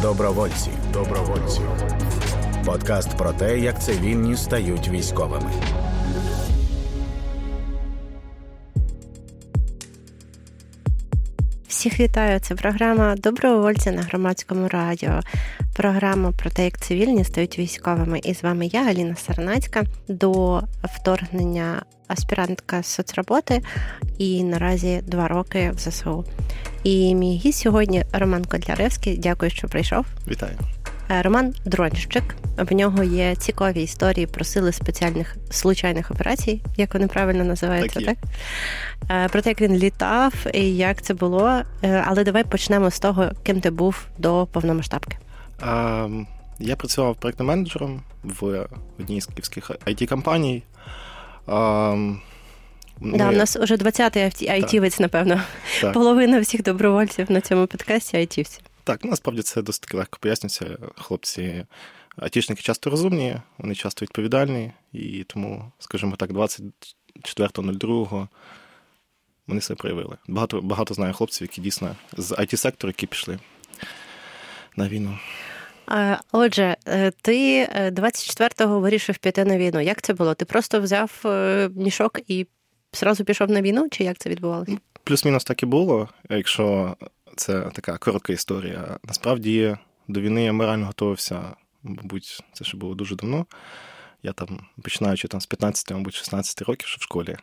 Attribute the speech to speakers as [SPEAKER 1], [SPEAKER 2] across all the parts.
[SPEAKER 1] Добровольці. Подкаст про те, як цивільні стають військовими.
[SPEAKER 2] Всіх вітаю, це програма «Добровольці» на Громадському радіо. Програма про те, як цивільні стають військовими. І з вами я, Аліна Сарнацька, до вторгнення аспірантка з соцроботи і наразі 2 роки в ЗСУ. І мій гість сьогодні Роман Котляревський. Дякую, що прийшов.
[SPEAKER 3] Вітаю.
[SPEAKER 2] Роман – дронщик. В нього є цікаві історії про сили спеціальних случайних операцій, як вони правильно називаються, так? Про те, як він літав і як це було. Але давай почнемо з того, ким ти був до повномасштабки.
[SPEAKER 3] Я працював проєктним менеджером в одній з київських IT-компаній.
[SPEAKER 2] У нас вже 20-й айтівець, напевно. Так. Половина всіх добровольців на цьому подкасті айтівці.
[SPEAKER 3] Так, насправді це досить таки легко пояснюється. Хлопці, айтішники часто розумні, вони часто відповідальні, і тому, скажімо так, 24.02 вони себе проявили. Багато знаю хлопців, які дійсно з IT-сектору, які пішли на війну.
[SPEAKER 2] Отже, ти 24-го вирішив піти на війну. Як це було? Ти просто взяв мішок і зразу пішов на війну, чи як це відбувалося?
[SPEAKER 3] Плюс-мінус так і було, якщо це така коротка історія. Насправді, до війни я морально готувався, мабуть, це ще було дуже давно. Я там, починаючи з 15, мабуть, 16 років, що в школі.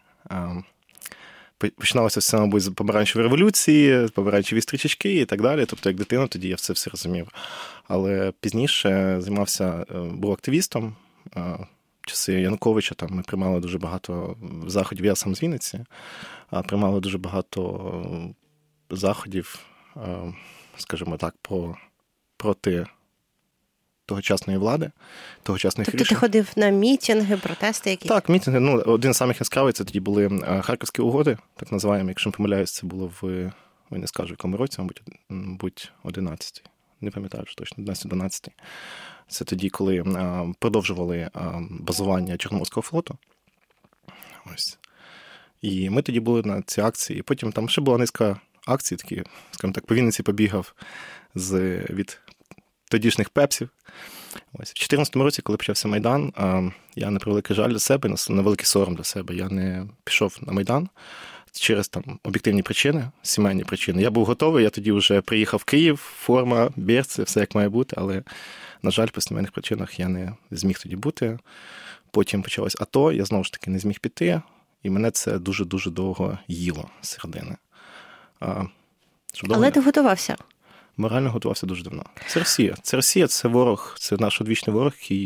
[SPEAKER 3] Починалося все, мабуть, з помаранчевої революції, помаранчеві стрічечки і так далі. Тобто, як дитина, тоді я все розумів. Але пізніше займався, був активістом. Часи Януковича там ми приймали дуже багато заходів. Я сам з Вінниці, приймали дуже багато заходів, скажімо так, проти тогочасної влади, тогочасних рішень.
[SPEAKER 2] Тобто ти ходив на мітинги, протести якісь?
[SPEAKER 3] Так, мітинги. Один з самих яскравих, це тоді були Харківські угоди, так називаємо. Якщо не помиляюсь, це було ой, не скажу, в якому році, мабуть, 11. Не пам'ятаю ж точно, 11-12. Це тоді, коли продовжували базування Чорноморського флоту. Ось. І ми тоді були на цій акції. І потім там ще була низка акцій, такі, скажімо так, по Вінниці побігав від тодішніх пепсів. Ось. В 2014 році, коли почався Майдан, я на превеликий жаль для себе, на великий сором для себе, я не пішов на Майдан через там об'єктивні причини, сімейні причини. Я був готовий, я тоді вже приїхав в Київ, форма, берці, все як має бути, але, на жаль, по сімейних причинах я не зміг тоді бути. Потім почалось АТО, я знову ж таки не зміг піти, і мене це дуже-дуже довго їло з середини.
[SPEAKER 2] Але ти готувався?
[SPEAKER 3] Морально готувався дуже давно. Це Росія. Це ворог, це наш одвічний ворог, і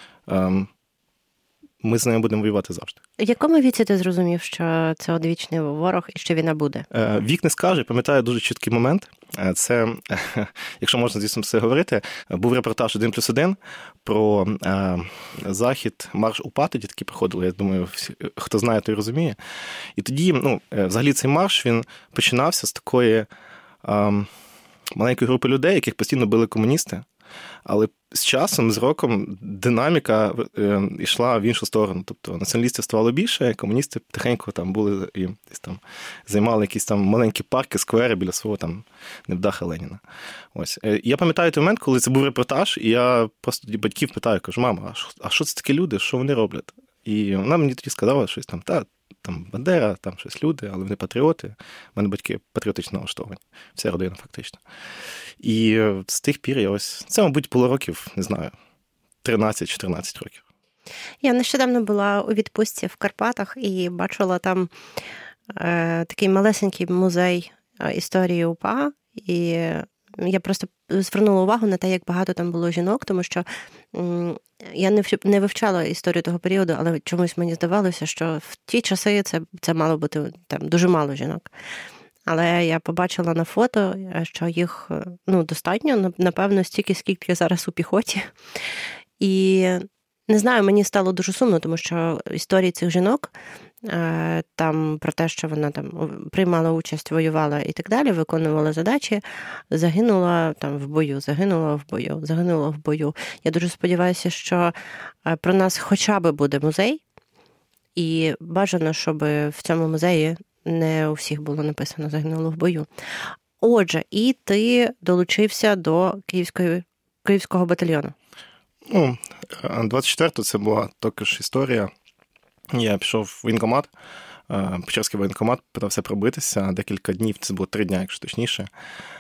[SPEAKER 3] ми з нею будемо воювати завжди.
[SPEAKER 2] В якому віці ти зрозумів, що це одвічний ворог і що війна буде?
[SPEAKER 3] Вік не скаже, пам'ятаю дуже чіткий момент. Це, якщо можна, звісно, все говорити, був репортаж 1+1 про захід, марш УПА тоді такі проходили, я думаю, хто знає, той розуміє. І тоді, взагалі цей марш, він починався з такої маленької групи людей, яких постійно били комуністи. Але з часом, з роком, динаміка йшла в іншу сторону. Тобто націоналістів ставало більше, комуністи тихенько там були і десь там займали якісь там маленькі парки, сквери біля свого там невдаха Леніна. Ось. Я пам'ятаю той момент, коли це був репортаж, і я просто батьків питаю, кажу, мама, а що це такі люди, що вони роблять? І вона мені тоді сказала щось там, там Бандера, там щось люди, але вони патріоти. У мене батьки патріотично налаштовані. Вся родина фактично. І з тих пір я це, мабуть, було років, не знаю, 13-14 років.
[SPEAKER 2] Я нещодавно була у відпустці в Карпатах і бачила там такий малесенький музей історії УПА. І я просто звернула увагу на те, як багато там було жінок, тому що я не вивчала історію того періоду, але чомусь мені здавалося, що в ті часи це мало бути там дуже мало жінок. Але я побачила на фото, що їх достатньо, напевно, стільки, скільки зараз у піхоті. І не знаю, мені стало дуже сумно, тому що історії цих жінок, там про те, що вона там приймала участь, воювала і так далі, виконувала задачі, загинула там в бою, загинула в бою. Я дуже сподіваюся, що про нас хоча б буде музей, і бажано, щоб в цьому музеї не у всіх було написано «загинуло в бою». Отже, і ти долучився до Київського батальйону.
[SPEAKER 3] 24-го це була також історія. Я пішов в воєнкомат, Печерський воєнкомат, питався пробитися. Декілька днів, це було 3 дні, якщо точніше.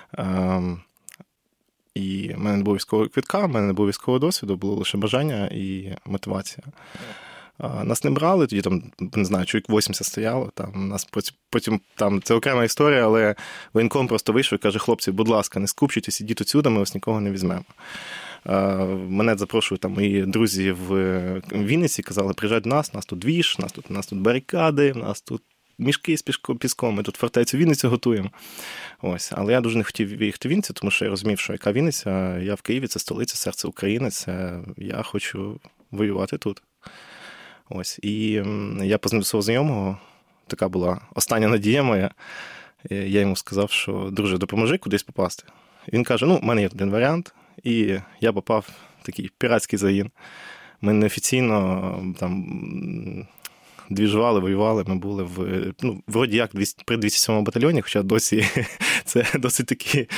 [SPEAKER 3] І в мене не було військового квитка, в мене не було військового досвіду, було лише бажання і мотивація. Нас не брали, тоді там, не знаю, чоловік 80 стояло, там нас потім там це окрема історія, але воєнком просто вийшов і каже: хлопці, будь ласка, не скупчуйтесь, ідіть отсюди, ми вас нікого не візьмемо. Мене запрошують там мої друзі в Вінниці, казали: приїжджай до нас тут двіж, нас тут барикади, у нас тут мішки з піском, ми тут фортецю Вінницю готуємо. Ось. Але я дуже не хотів їхати в Вінницю, тому що я розумів, що яка Вінниця, я в Києві, це столиця, серце України, це я хочу воювати тут. Ось. І я познайомив свого знайомого, така була остання надія моя. Я йому сказав, що: друже, допоможи кудись попасти. Він каже: в мене є один варіант. І я попав в такий піратський загін. Ми неофіційно там двіжували, воювали, ми були вроді як при 207-му батальйоні, хоча досі це досить таке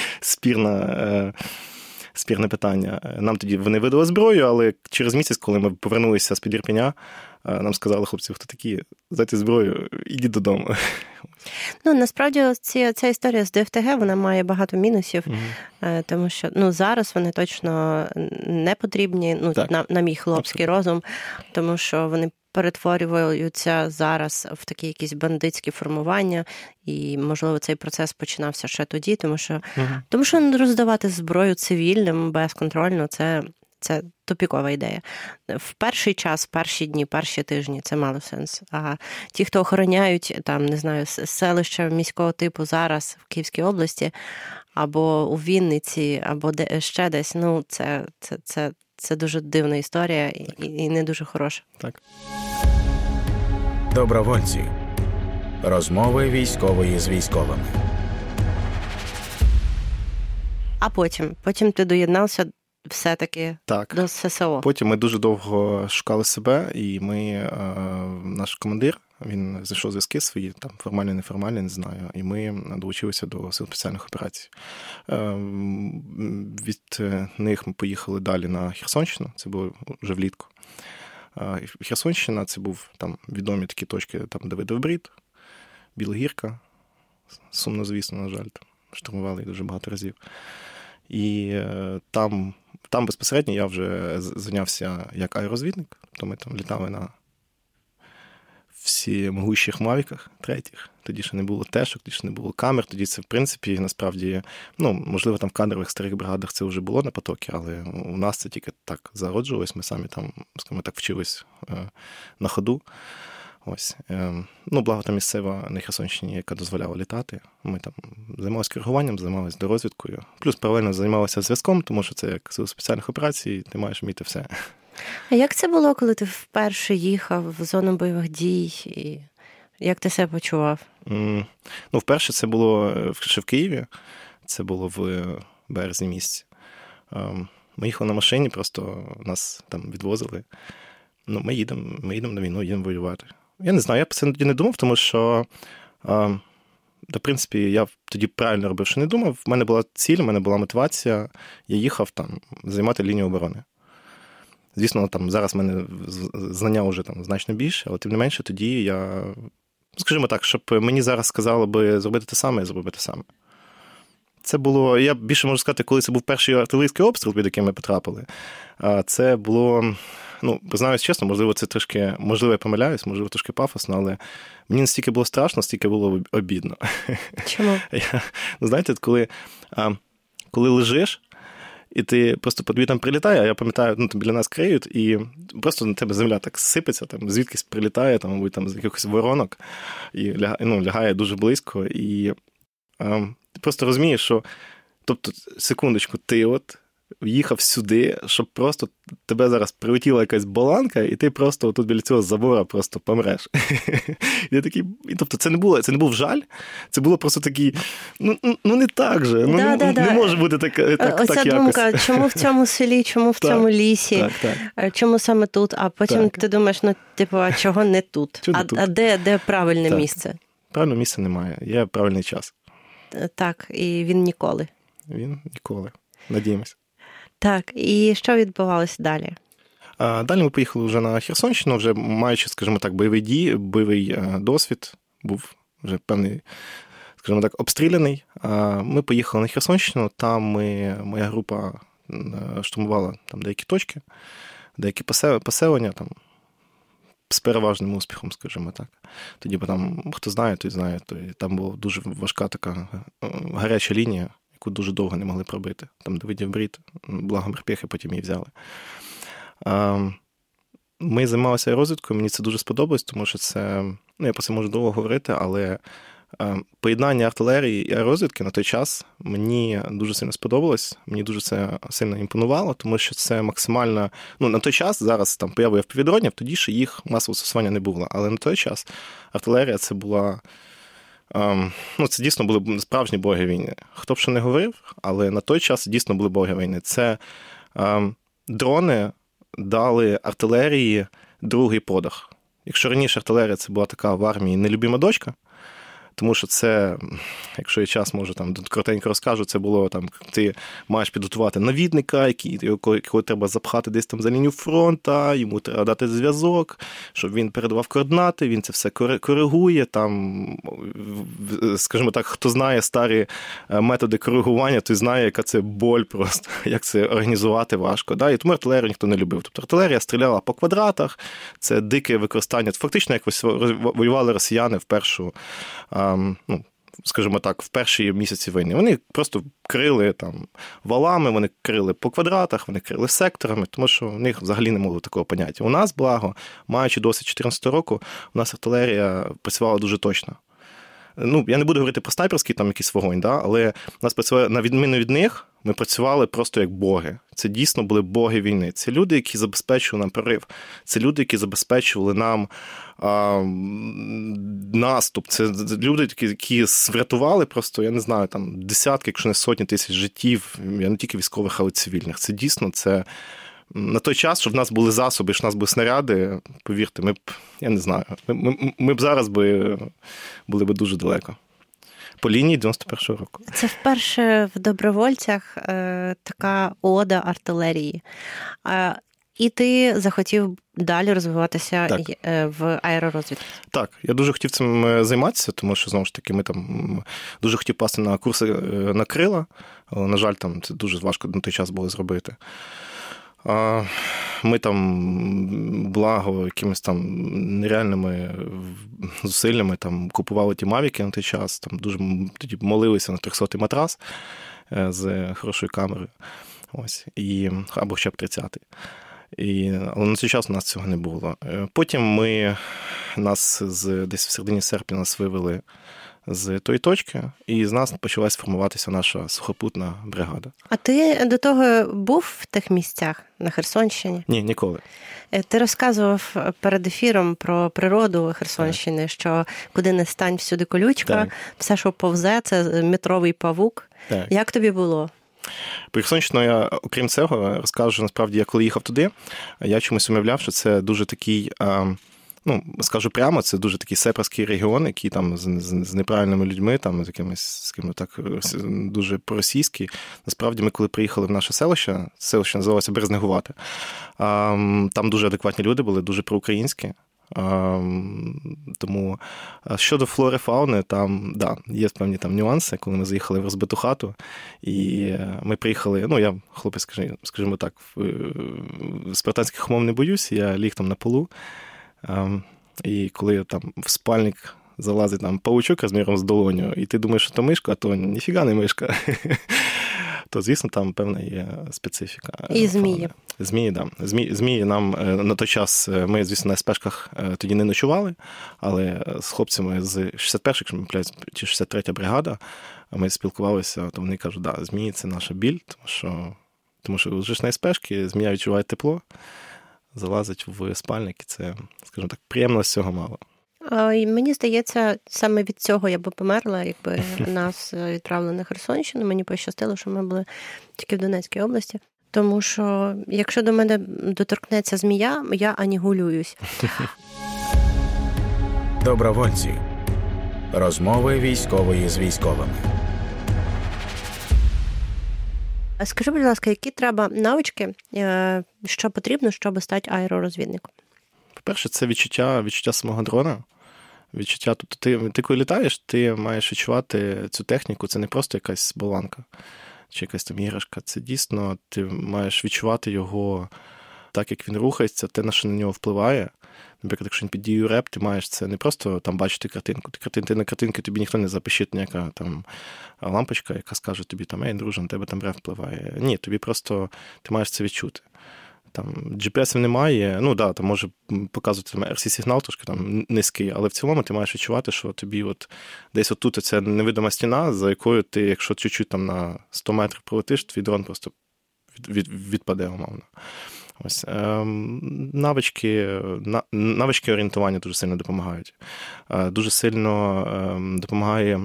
[SPEAKER 3] спірне питання. Нам тоді вони видали зброю, але через місяць, коли ми повернулися з-під Ірпеня, нам сказали: хлопці, хто такі, здайте зброю, ідіть додому.
[SPEAKER 2] Насправді, ця історія з ДФТГ, вона має багато мінусів, тому що зараз вони точно не потрібні, на мій хлопський розум, тому що вони перетворюються зараз в такі якісь бандитські формування, і, можливо, цей процес починався ще тоді, тому що роздавати зброю цивільним безконтрольно – це тупікова ідея. В перший час, перші дні, перші тижні це мало сенс. А ті, хто охороняють, там, не знаю, селища міського типу зараз в Київській області, або у Вінниці, або ще десь, це дуже дивна історія і не дуже хороша.
[SPEAKER 3] Так.
[SPEAKER 1] Добровольці. Розмови військової з військовими. А
[SPEAKER 2] потім ти доєднався все-таки до ССО.
[SPEAKER 3] Потім ми дуже довго шукали себе, і наш командир, він знайшов зв'язки свої, там формальні, неформальні, не знаю, і ми долучилися до Сил спеціальних операцій. Від них ми поїхали далі на Херсонщину, це було вже влітку. Херсонщина, це був там відомі такі точки, там Давидов Брід, Білогірка, сумно, звісно, на жаль, там штурмували їх дуже багато разів. І там безпосередньо я вже зайнявся як аеророзвідник, то ми там літали на всі могущих мавіках третіх. Тоді ще не було тешок, тоді ще не було камер, тоді це, в принципі, насправді, можливо, там в кадрових старих бригадах це вже було на потокі, але у нас це тільки так зароджувалось, ми самі там, скажімо так, вчились на ходу. Ось. Благо там місцева на Херсонщині, яка дозволяла літати. Ми там займалися коригуванням, займалися дорозвідкою. Плюс паралельно займалися зв'язком, тому що це як сил спеціальних операцій, ти маєш вміти все.
[SPEAKER 2] А як це було, коли ти вперше їхав в зону бойових дій? І як ти себе почував?
[SPEAKER 3] Вперше це було ще в Києві. Це було в березні місяці. Ми їхали на машині, просто нас там відвозили. Ми їдемо на війну, їдемо воювати. Я не знаю, я про це тоді не думав, тому що, в принципі, я тоді правильно робив, що не думав. В мене була ціль, в мене була мотивація. Я їхав там займати лінію оборони. Звісно, там зараз в мене знання вже там значно більше, але тим не менше тоді я, скажімо так, щоб мені зараз сказали би зробити те саме, я зробив би те саме. Це було, я більше можу сказати, коли це був перший артилерійський обстріл, під яким ми потрапили. Це було, признаюсь чесно, можливо, це трошки, можливо, я помиляюсь, можливо, трошки пафосно, але мені настільки було страшно, стільки було обідно.
[SPEAKER 2] Чому?
[SPEAKER 3] Знаєте, коли лежиш, і ти просто по тобі там прилітає, а я пам'ятаю, біля нас криють, і просто на тебе земля так сипеться, там звідкись прилітає, там, мабуть, там з якихось воронок, і лягає дуже близько, і ти просто розумієш, що, тобто, секундочку, ти їхав сюди, щоб просто тебе зараз прилетіла якась боланка, і ти просто тут біля цього забора просто помреш. І я такий, тобто це не був жаль, це було просто такий, не так же, не може бути так якось.
[SPEAKER 2] Оця думка, чому в цьому селі, чому в цьому лісі, чому саме тут, а потім ти думаєш, а чого не тут? А де правильне місце?
[SPEAKER 3] Правильного місця немає, є правильний час.
[SPEAKER 2] Так, і він ніколи.
[SPEAKER 3] Він ніколи. Надіємося.
[SPEAKER 2] Так, і що відбувалося далі?
[SPEAKER 3] Далі ми поїхали вже на Херсонщину, вже маючи, скажімо так, бойовий досвід, був вже певний, скажімо так, обстріляний. Ми поїхали на Херсонщину, там моя група штурмувала там деякі точки, деякі поселення, там, з переважним успіхом, скажімо так. Тоді, бо там, хто знає, той знає, там була дуже важка така гаряча лінія, яку дуже довго не могли пробити. Там Давидів Брід, благо морпехи потім її взяли. Ми займалися розвідкою, мені це дуже сподобалось, тому що це, я про це можу довго говорити, але поєднання артилерії і аеророзвідки на той час мені дуже сильно сподобалось, мені дуже це сильно імпонувало, тому що це максимально, на той час, зараз там появою FPV-дронів, тоді ще їх масового застосування не було, але на той час артилерія це була, це дійсно були справжні боги війни. Хто б що не говорив, але на той час дійсно були боги війни. Це дрони дали артилерії другий подих. Якщо раніше артилерія це була така в армії нелюбима дочка, тому що це, якщо є час, може там коротенько розкажу, це було там, ти маєш підготувати навідника, якого треба запхати десь там за лінію фронту, йому треба дати зв'язок, щоб він передавав координати, він це все коригує, там, скажімо так, хто знає старі методи коригування, той знає, яка це боль просто, як це організувати важко. Да? І тому артилерію ніхто не любив. Тобто артилерія стріляла по квадратах, це дике використання, фактично, як воювали росіяни в першу, скажімо так, в перші місяці війни. Вони просто крили там валами, вони крили по квадратах, вони крили секторами, тому що в них взагалі не було такого поняття. У нас, благо, маючи досвід 2014 року, у нас артилерія працювала дуже точно. Я не буду говорити про снайперський там якийсь вогонь, да? Але у нас працювали, на відміну від них, ми працювали просто як боги. Це дійсно були боги війни. Це люди, які забезпечували нам прорив. Це люди, які забезпечували нам наступ. Це люди, які врятували просто, я не знаю, там десятки, якщо не сотні тисяч життів, не тільки військових, але й цивільних. Це дійсно, це на той час, щоб в нас були засоби, щоб в нас були снаряди, повірте, ми б, я не знаю, ми б зараз були б дуже далеко. По лінії 91-го року.
[SPEAKER 2] Це вперше в добровольцях така ода артилерії. І ти захотів далі розвиватися в аеророзвідці.
[SPEAKER 3] Так, я дуже хотів цим займатися, тому що, знову ж таки, ми там дуже хотів пасти на курси на крила, але, на жаль, там це дуже важко на той час було зробити. Ми там, благо, якимись там нереальними зусиллями там купували ті мавіки на той час, там дуже тоді молилися на 300-й матрас з хорошою камерою, ось, або ще б 30-й. Але на той час у нас цього не було. Потім нас десь в середині серпня нас вивели з тої точки, і з нас почалась формуватися наша сухопутна бригада. А
[SPEAKER 2] ти до того був в тих місцях на Херсонщині?
[SPEAKER 3] Ні, ніколи.
[SPEAKER 2] Ти розказував перед ефіром про природу Херсонщини, що куди не стань, всюди колючка, все, що повзе, це метровий павук. Так. Як тобі було?
[SPEAKER 3] Про Херсонщину я, окрім цього, розкажу, що насправді я коли їхав туди, я чомусь уявляв, що це дуже такий... скажу прямо, це дуже такий сепарський регіон, який там з неправильними людьми, там з якимось, скажімо так, дуже проросійський. Насправді, ми коли приїхали в наше селище називалося Березнегувате, там дуже адекватні люди були, дуже проукраїнські. Тому щодо флори, фауни, там, є певні там нюанси, коли ми заїхали в розбиту хату, і ми приїхали, я хлопець, скажімо так, спартанських умов не боюсь, я ліг там на полу, і коли там в спальник залазить там паучок розміром з долоню, і ти думаєш, що то мишка, а то ніфіга не мишка, то, звісно, там певна є специфіка.
[SPEAKER 2] І змії.
[SPEAKER 3] Змії, так. Змії нам на той час, ми, звісно, на СПшках тоді не ночували, але з хлопцями з 61-ї, якщо не помиляюсь, чи 63-я бригада, ми спілкувалися, то вони кажуть, змії – це наша біль, тому що лежиш на СПшки, змія відчуває тепло, залазить в спальник, і це, скажімо так, приємно з цього мало.
[SPEAKER 2] І мені здається, саме від цього я би померла, якби нас відправили на Херсонщину. Мені пощастило, що ми були тільки в Донецькій області. Тому що, якщо до мене доторкнеться змія, я анігулююсь.
[SPEAKER 1] Добровольці. Розмови військової з військовими.
[SPEAKER 2] Скажи, будь ласка, які треба навички, що потрібно, щоб стати аеророзвідником?
[SPEAKER 3] По-перше, це відчуття самого дрона. Відчуття, тобто ти коли літаєш, ти маєш відчувати цю техніку, це не просто якась болванка чи якась там іграшка, це дійсно ти маєш відчувати його так, як він рухається, те, на що на нього впливає. Наприклад, якщо він під дією реп, ти маєш це не просто там бачити картинку. Ти на картинки тобі ніхто не запишіть ніяка там лампочка, яка скаже тобі там, ей, друже, на тебе там реп впливає. Ні, тобі просто ти маєш це відчути. Там GPS немає, ну да, там може показувати там RC-сигнал трошки там низький, але в цілому ти маєш відчувати, що тобі от десь отут ця невидима стіна, за якою ти, якщо чуть-чуть там на 100 метрів пролетиш, твій дрон просто відпаде, умовно. Ось навички орієнтування дуже сильно допомагають. Дуже сильно допомагає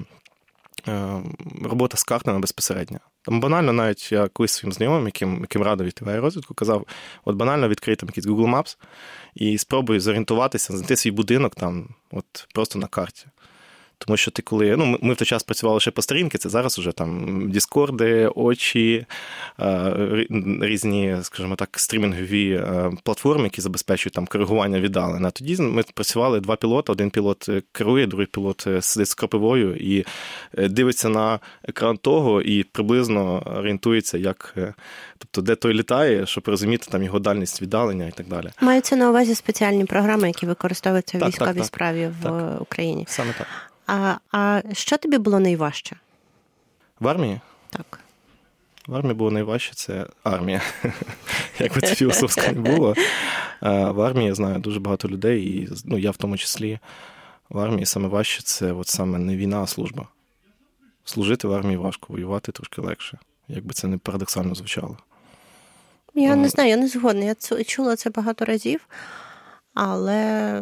[SPEAKER 3] робота з картами безпосередньо. Там банально навіть я колись своїм знайомим, яким радив йти в аеророзвідку, казав, от банально відкрий там якийсь Google Maps і спробуй зорієнтуватися, знайти свій будинок там от просто на карті. Тому що ти коли, ну, ми в той час працювали ще по сторінки, це зараз вже там Діскорди, очі, різні, скажімо так, стрімінгові платформи, які забезпечують там коригування віддалень. А тоді ми працювали 2 пілоти, один пілот керує, другий пілот сидить з кропивою і дивиться на екран того і приблизно орієнтується, як, тобто де той літає, щоб розуміти там його дальність віддалення і так далі.
[SPEAKER 2] Маються на увазі спеціальні програми, які використовуються в військовій справі в Україні.
[SPEAKER 3] Саме так.
[SPEAKER 2] А що тобі було найважче?
[SPEAKER 3] В армії?
[SPEAKER 2] Так.
[SPEAKER 3] В армії було найважче – це армія. Як би це філософсько не було. В армії я знаю дуже багато людей, і ну, я в тому числі. В армії саме важче – це от саме не війна, а служба. Служити в армії важко, воювати трошки легше. Як би це не парадоксально звучало.
[SPEAKER 2] Я не знаю, я не згодна. Я чула це багато разів, але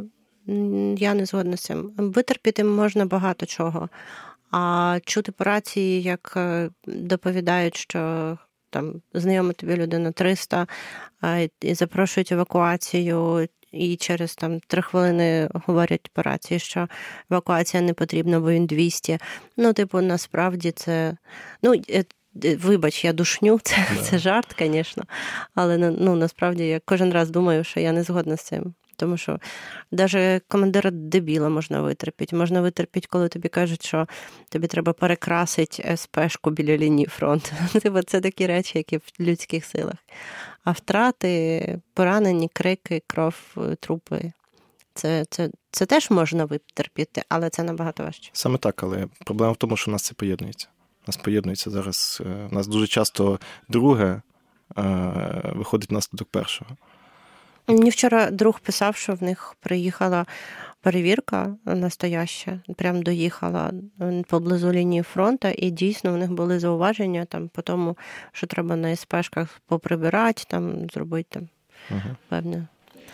[SPEAKER 2] я не згодна з цим. Витерпіти можна багато чого. А чути по рації, як доповідають, що там знайома тобі людина 300, і запрошують евакуацію, і через там 3 хвилини говорять по рації, що евакуація не потрібна, бо він 200. Ну, типу, насправді це... Ну, вибач, я душню, це жарт, звісно. Але ну, насправді я кожен раз думаю, що я не згодна з цим. Тому що навіть командира дебіла можна витерпіти. Можна витерпіти, коли тобі кажуть, що тобі треба перекрасити СПшку біля лінії фронту. Це такі речі, які в людських силах. А втрати, поранені, крики, кров, трупи – це теж можна витерпіти, але це набагато важче.
[SPEAKER 3] Саме так, але проблема в тому, що у нас це поєднується. У нас поєднується зараз. У нас дуже часто друге виходить внаслідок першого.
[SPEAKER 2] Мені вчора друг писав, що в них приїхала перевірка настояща, прям доїхала поблизу лінії фронту, і дійсно в них були зауваження там по тому, що треба на СПшках поприбирати, там зробити там певне.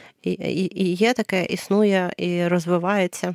[SPEAKER 2] І є таке, існує і розвивається.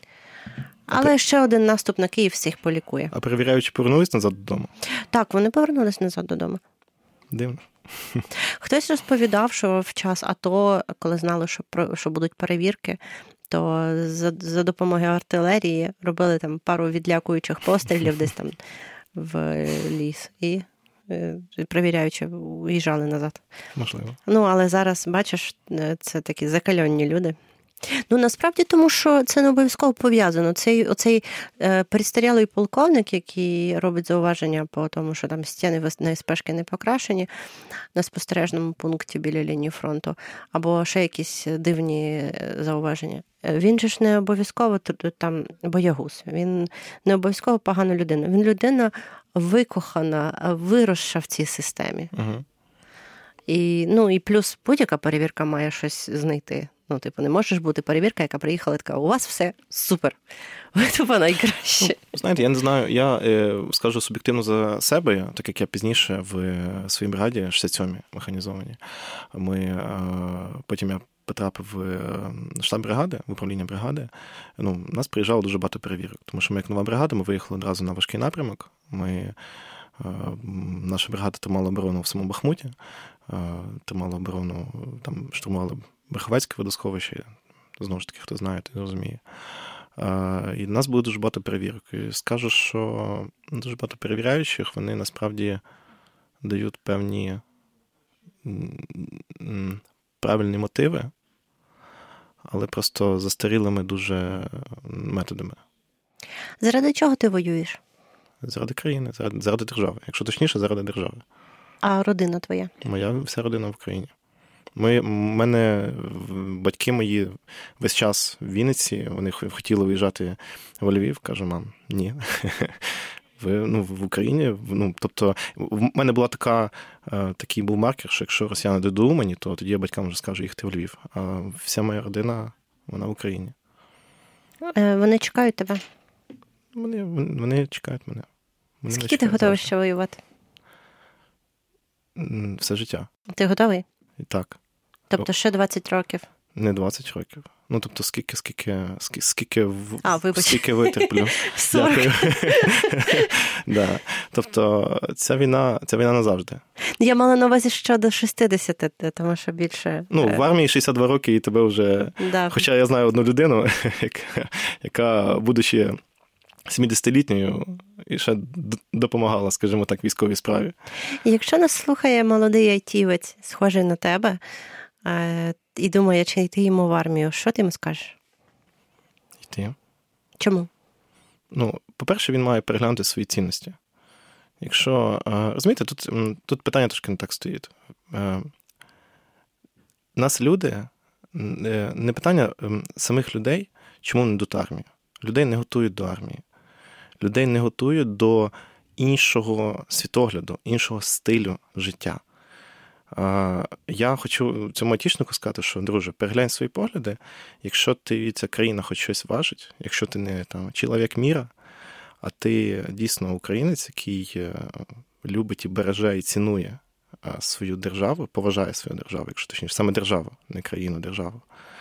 [SPEAKER 2] Але ще один наступ на Київ всіх полікує. А
[SPEAKER 3] перевіряючи, повернулись назад додому?
[SPEAKER 2] Так, вони повернулись назад додому.
[SPEAKER 3] Дивно.
[SPEAKER 2] Хтось розповідав, що в час АТО, коли знали, що будуть перевірки, то за допомогою артилерії робили там пару відлякуючих пострілів десь там в ліс і перевіряючи, уїжджали назад.
[SPEAKER 3] Можливо.
[SPEAKER 2] Ну, але зараз, бачиш, це такі закальонні люди. Ну, насправді, тому що це не обов'язково пов'язано. Оцей перестарілий полковник, який робить зауваження по тому, що там стіни на СПшки не покрашені на спостережному пункті біля лінії фронту, або ще якісь дивні зауваження. Він же ж не обов'язково там боягуз, він не обов'язково погана людина. Він людина викохана, виросша в цій системі.
[SPEAKER 3] Угу.
[SPEAKER 2] І плюс будь-яка перевірка має щось знайти. Ну, типу, не можеш бути перевірка, яка приїхала і така, у вас все супер, ви типу найкраще.
[SPEAKER 3] Ну, знаєте, я не знаю, я скажу суб'єктивно за себе, так як я пізніше в своїй бригаді, 67-й механізованій, потім я потрапив в штаб бригади, в управління бригади. Ну, у нас приїжджало дуже багато перевірок, тому що ми як нова бригада, ми виїхали одразу на важкий напрямок, наша бригада тримала оборону в самому Бахмуті, тримала оборону, там штурмували Верховецьке водосховище, знову ж таки, хто знає, той розуміє. І в нас було дуже багато перевірок. І скажу, що дуже багато перевіряючих, вони насправді дають певні правильні мотиви, але просто застарілими дуже методами.
[SPEAKER 2] Заради чого ти воюєш?
[SPEAKER 3] Заради країни, заради держави. Якщо точніше, заради держави.
[SPEAKER 2] А родина твоя?
[SPEAKER 3] Моя вся родина в Україні. Мене батьки мої весь час в Вінниці, вони хотіли виїжджати в Львів. Кажу, мам, ні. В Україні, тобто, в мене була такий був маркер, що якщо росіяни дойдуть до Умані, то тоді я батькам вже скажу їхати в Львів. А вся моя родина, вона в Україні.
[SPEAKER 2] Вони чекають тебе?
[SPEAKER 3] Вони чекають мене.
[SPEAKER 2] Скільки ти готовий ще воювати?
[SPEAKER 3] Все життя.
[SPEAKER 2] Ти готовий?
[SPEAKER 3] І так.
[SPEAKER 2] Тобто ще 20 років?
[SPEAKER 3] Не 20 років. Тобто, скільки витерплю.
[SPEAKER 2] 40.
[SPEAKER 3] Да. Тобто, ця війна назавжди.
[SPEAKER 2] Я мала на увазі ще до 60, тому що більше...
[SPEAKER 3] В армії 62 роки і тебе вже...
[SPEAKER 2] Да.
[SPEAKER 3] Хоча я знаю одну людину, яка, будучи 70-літньою, і ще допомагала, скажімо так, військовій справі.
[SPEAKER 2] Якщо нас слухає молодий айтівець, схожий на тебе, і думає, чи йти йому в армію, що ти йому скажеш?
[SPEAKER 3] Йти.
[SPEAKER 2] Чому?
[SPEAKER 3] По-перше, він має переглянути свої цінності. Якщо, розумієте, тут питання трошки не так стоїть. Нас люди, не питання самих людей, чому не йдуть в армію. Людей не готують до армії. Людей не готують до іншого світогляду, іншого стилю життя. Я хочу цьому айтішнику сказати, що, друже, переглянь свої погляди. Якщо ця країна хоч щось важить, якщо ти не чоловік міра, а ти дійсно українець, який любить і береже і цінує свою державу, поважає свою державу, якщо точніше, саме державу, не країну, державу,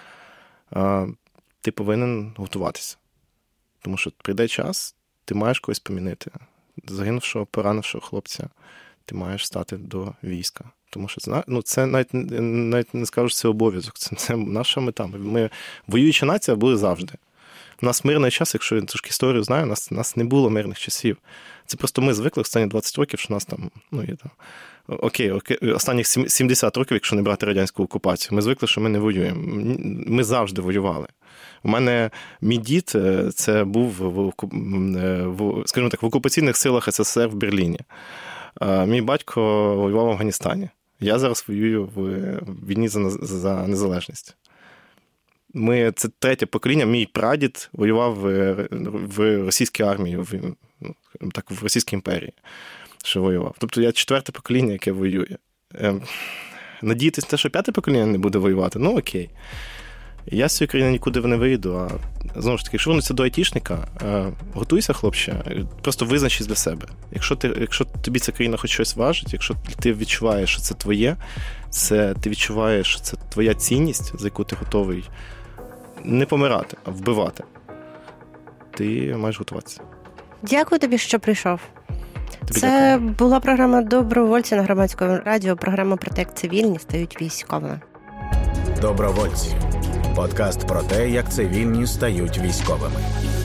[SPEAKER 3] ти повинен готуватися. Тому що прийде час, ти маєш когось помінити. Загинувшого, поранившого хлопця, ти маєш стати до війська. Тому що це навіть не скажу, що це обов'язок. Це наша мета. Ми воююча нація були завжди. У нас мирний час, якщо я трошки історію знаю, у нас не було мирних часів. Це просто ми звикли останні 20 років, що нас там, окей, останніх 70 років, якщо не брати радянську окупацію, ми звикли, що ми не воюємо. Ми завжди воювали. У мене мій дід, це був, скажімо так, в окупаційних силах СССР в Берліні. Мій батько воював в Афганістані. Я зараз воюю в війні за незалежність. Це третє покоління. Мій прадід воював в російській армії, в Російській імперії, що воював. Тобто я четверте покоління, яке воює. Надіятися те, що п'яте покоління не буде воювати, окей. Я з цієї країни нікуди не вийду, а знову ж таки, якщо вернутися до айтішника, готуйся, хлопче, просто визначись для себе. Якщо тобі ця країна хоч щось важить, якщо ти відчуваєш, що це твоє, ти відчуваєш, що це твоя цінність, за яку ти готовий не помирати, а вбивати, ти маєш готуватися.
[SPEAKER 2] Дякую тобі, що прийшов. Це була програма «Добровольці» на Громадському радіо, програма про те, як цивільні стають військовими.
[SPEAKER 1] Добровольці. Подкаст про те, як цивільні стають військовими.